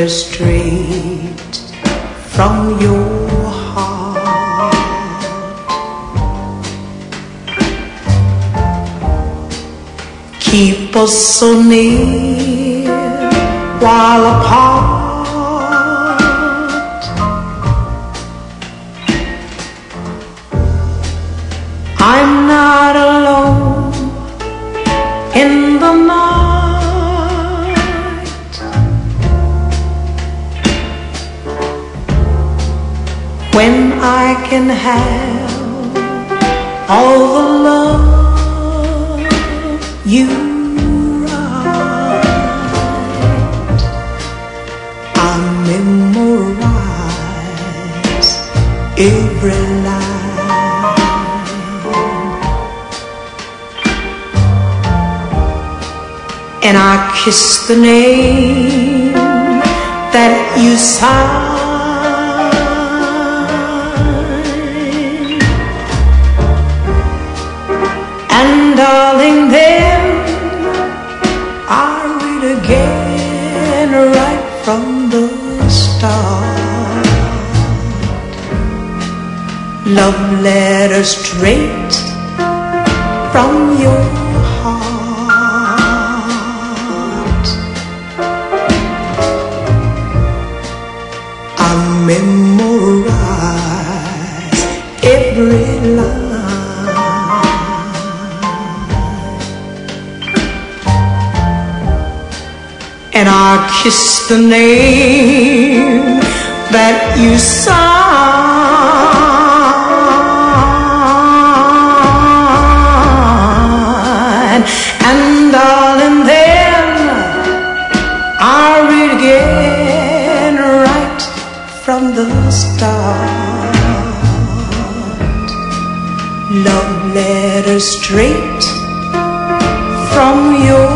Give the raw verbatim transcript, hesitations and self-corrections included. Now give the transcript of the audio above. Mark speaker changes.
Speaker 1: letter straight from your heart. Keep us so near while apart. I'm not alone in the night. When I can have all the love you write, I memorize every line. And I kiss the name that you sign. And darling, then I read again right from the start. Love letter straight from your heart. Memorize every line. And I kiss the name that you sign. And darling, then I read again right from the start. Love letter straight from your